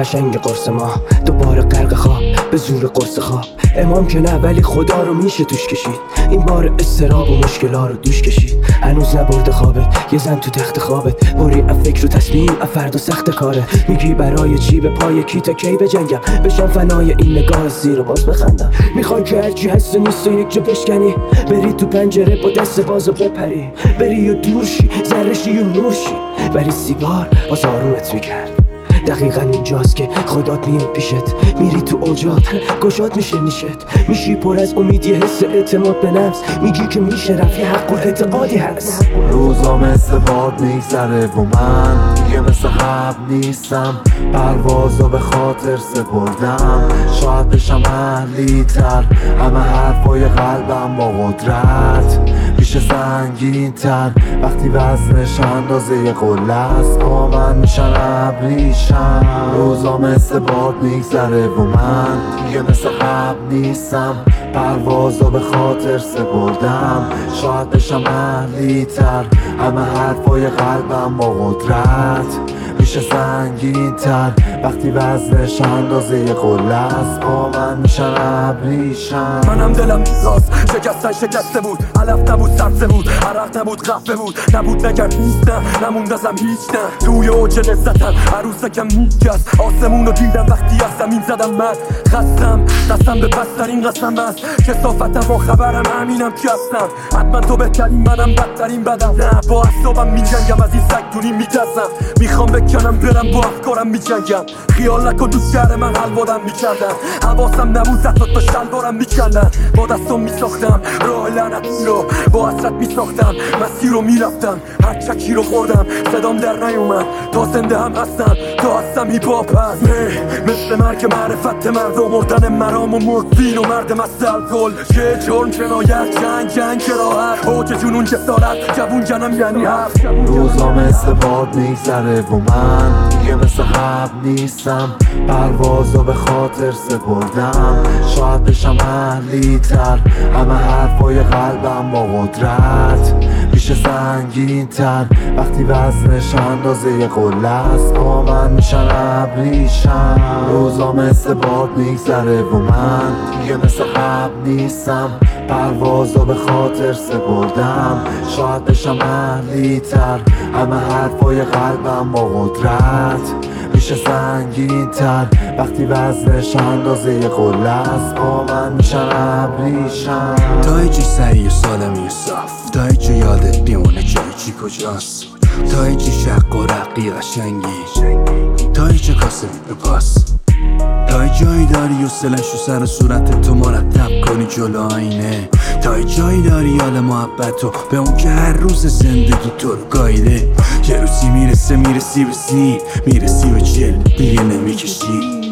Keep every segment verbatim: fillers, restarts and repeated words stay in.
قشنگ قرص ما دوباره غرق خواب به زور قرص خواب. امام که نه ولی خدا رو میشه توش کشید. این بار استراب و مشکل‌ها رو دوش کشید. هنوز نبرده خوابت، یه زن تو تخت خوابت، بری از فکر و تصمیم از فردا سخت کاره. میگی برای چی به پای کی تا کی بجنگم، بشم فنای این نگاه زیر و باز بخندم. میخوای که هرچی هست و نیست و یک جا بشکنی، بری تو پنجره با دست باز و بپری، بری و دور شی زرشی و نور شی، ولی سیگار باز آرومت میکرد. دقیقا اینجاست که خدات میاد پیشت، میری تو اوجات گشاد میشه نیشت، میشی پر از امید یه حس اعتماد به نفس، میگی که میشه رفی حق و اعتقادی هست. روزا مثل باد میگذره و من دیگه مثل حب نیستم، پروازا به خاطر سپردم، شاید بشم اهلی تر، همه حرفای قلبم با قدرت میشه سنگین تر، وقتی وزنش اندازه یه قله است با من میشن ابریشم. روزا مثل باد میگذره و من دیگه مثل حب نیستم، پروازا به خاطر سپردم، شاید بشم اهلی تر، همه حرفای قلبم با قدرت میشه سنگین تر، وقتی وزنش اندازه یه قله است با من میشن ابریشم. منم دلم میخواست شکستن شکسته بود، علف نبود سبزه بود، عرق نبود قهوه بود، نبود نگرد نیست نه نموند ازم هیچ نه، توی اوج لذتم عروسکم میکست، آسمون رو دیدم وقتی از زمین زدم. من خستم قسم به پسترین قسم است، کسافتم و خبرم همینم که هستم، حتما تو بهترین منم بدترین بدم، نه با اعصابم میجنگم، از این سگدونی میترسم، میخوام بکنم برم با افکارم میجنگم، خیال نکن تو شهر من حلوادم میکردن، حواسم نبود زد تا شلوارم میکندن، با دستم میساختم راه لعنت رو، با حسرت میساختم مسیر رو میرفتم، هر چکی رو خوردم صدام در نیومد، تا زنده هم هستم تا هستم هیپاپ هست، مثل مرگ معرفت مردم، مردن مرام و مردین و مرد مست الکل، چه جرم جنایت جنگ جنگ کراهت، اوج جنون جسارت جوون جنم یعنی هفت. روزا مثل باد میگذره و من دیگه مثل حب نیستم، پروازا به خاطر سپردم، شاید بشم اهلی تر، همه حرفای قلبم با قدرت میشه سنگین تر، وقتی وزنش اندازه یه قله است با من میشن ابریشم. روزا مثل باد میگذره و من دیگه مثل حب نیستم، پروازا به خاطر سپردم، شاید بشم اهلی تر، همه حرفای قلبم با قدرت میشه سنگین تر، وقتی وزنش اندازه یه قله است با من میشن ابریشم. تا ایچی سعی و سالمی و صاف، تا ایچی یادت بیمونه جای چی کجاست، تا ایچی شق و رقی قشنگی، تا ایچی کاسه به پاس، تا جایی داری و سلش و سر و صورت تو مرتب کنی جلو آینه، تا جایی داری یاد محبت و به اون که هر روز زندگی تو رو گایده، یه روزی میرسه میرسی به سی، میرسی به چل دیگه نمیکشی،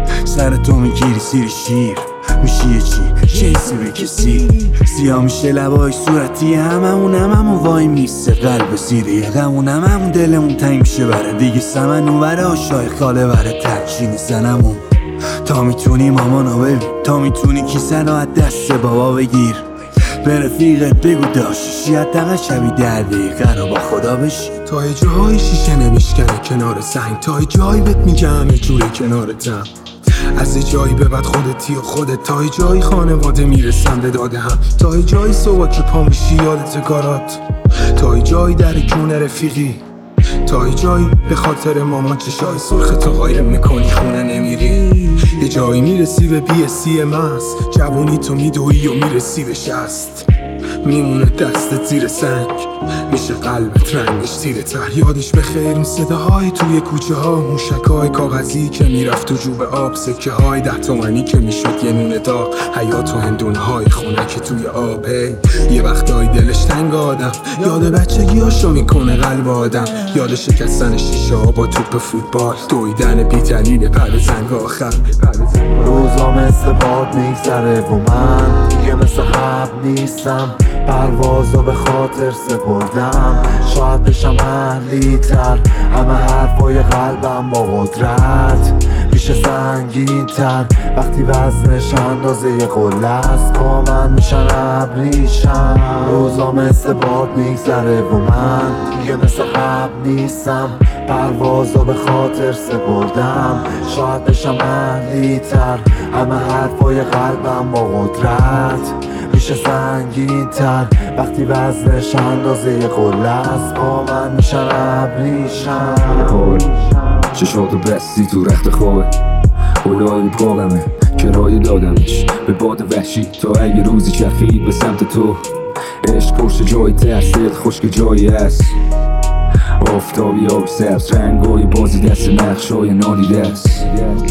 سر تو میگیری سیر شیر، میشی یه چی چیزی به کسی، سیاه میشه لبای صورتی هممون، هممون وای میسته قلب سیری غمون، هممون دلمون تنگ میشه بره دیگه سمن اون وره آشای خاله وره ترچین زنمون، تا میتونی مامانو ببین، تا میتونی کیسه رو از دست بابا بگیر، به رفیقت بگو داشتی حداقل شبی در دقیقه رو با خدا بشی، تا یه جایی شیشه نمیشکنه کنار سنگ، تا یه جایی بهت میگم همه جوره کنارتم، از یه جایی به بعد خودتی و خودت، تا یه جایی خانواده میرسن به داده هم، تا یه جایی صبح که پا میشی یادت کارات، تا یه جایی در کونه رفیقی، تا یه جایی به خاطر مامان چشای سرخت غایر میکنی خونه نمیری، یه جایی میرسی به بی سی ماس، جوونی تو میدوی و میرسی به شست، میمونه دستت زیر سنگ، میشه قلبت رنگش تیره تر، یادش به خیر اون صداهای توی کوچه ها، موشکای کاغذی که میرفت تو جوب آب، سکه های ده تومنی که میشد یه نون داغ، حیات و هندونه های خونه که توی آب، یه وقتای دلش تنگ آدم، یاد بچگی هاشو میکنه قلب آدم، یاد شکستن شیشه ها با توپ فوتبال، دویدن بی‌دلیل پر زنگ آخر. روزا مثل باد میگذره و من دیگه مثل حب نیستم، پروازا به خاطر سپردم، شاید بشم اهلی تر، همه حرفای قلبم با قدرت میشه سنگین تر وقتی وزنش اندازه یه قله است. با من میشن ابریشم، روزا مثل باد میگذره و من دیگه مثل قبل نیستم. پروازا به خاطر سپردم، شاید بشم اهلی تر. همه حرفای قلبم با قدرت میشه سنگین تر وقتی وزنش اندازه یه قله است. با من میشن ابریشم. چشاتو بستی تو رخت خوابه، اولای پاقمه کرایه دادمش به باد وحشی تا اگه روزی چرخید به سمت تو. عشق پشت جای ترس، دل خشک جایی هست. آفتابی آب سبز رنگای بازی دست نقشای نادیده است.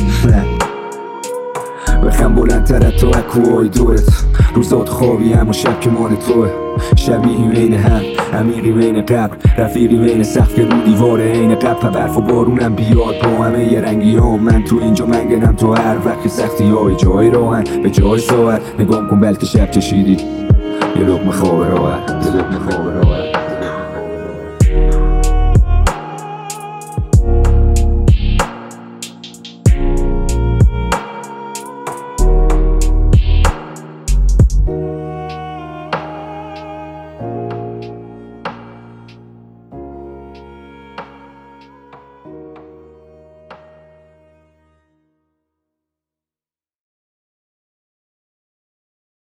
بخم بلندتر تا اکوهای دورت، روزات خوابی اما شب که مال توه. شبیهی بین هم، عمیقی بین قبر، رفیقی بین سقف که رو دیواره عین قبر. برف و بارونم بیاد با همه یه رنگی ها، من تو اینجا منگنم تو هر وقت سختی های جای راهن به جای ساعت. نگام کن بلکه شب چشیدی یه لقمه خواب راحت، یه لقمه خواب